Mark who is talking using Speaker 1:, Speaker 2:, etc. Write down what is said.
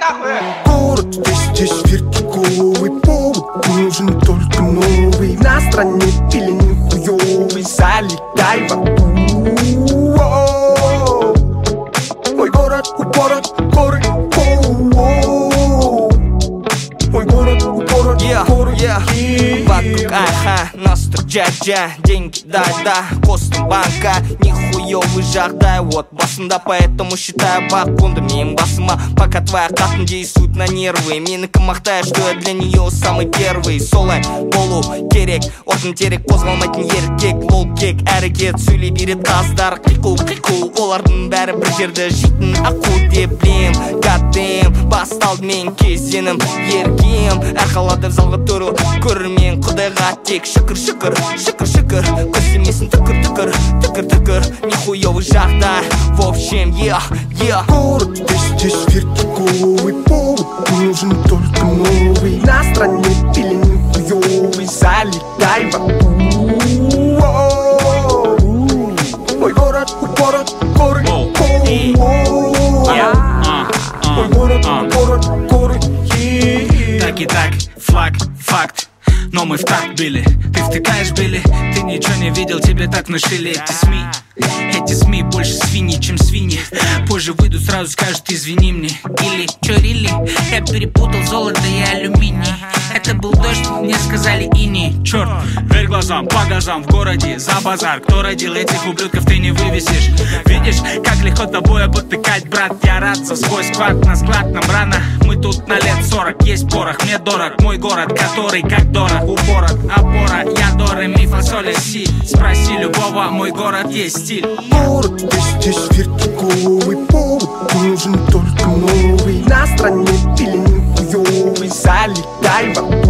Speaker 1: нахуй.
Speaker 2: Город здесь вертиковый, повод нужен только новый. На стране или нихуёвый, залетай в аду. Мой город, город, город, мой город, город, город.
Speaker 3: Вокруг, ага, настр джа-джа, деньги, да-да, костом банка, нихуёвый жағдай, вот басымда, поэтому считаю бакундами им басыма, пока твоя қатын действует на нервы. Менікі мақтая, что я для нее самый первый. Солай болу керек, отын терек, қозғалмайтын еркек, лол кек, әрекет сөйлей берет қаздар, қиқу, олардың бәрі бір жерді жейтін ақу деп білем. Goddamn, басталды мен кезенім, еркем, әр қалада залға тұру, көрермен құдайға тек шүкір, көздемесін түкір, нихуёвый жағдай, в общем,
Speaker 2: Город здесь вертиковый, повод нужен только новый. На стране или нихуёвый, залетай в аду. Мой город, город, город, мой город, город, город.
Speaker 4: Так и так, флаг, факт. Но мы в такт били, ты втыкаешь били. Ты ничего не видел, тебе так внушили эти СМИ больше свиньи, чем свиньи. Позже выйдут, сразу скажут извини мне. Или чё, рили? Я перепутал золото и алюминий. Это был дождь, мне сказали иней. Черт, верь глазам, по газам в городе за базар. Кто родил этих ублюдков, ты не вывесишь. Видишь, как легко тобой обтыкать, брат. Я рад за свой склад, на склад нам рано. Мы тут на лет 40, есть порох, мне дорог мой город, который как дорог упорот, опора. Я до ре ми фа соль ля си. Спроси любого, мой город есть стиль.
Speaker 2: Город здесь вертиковый, повод нужен только новый. На стране или нихуёвый, залетай в аду.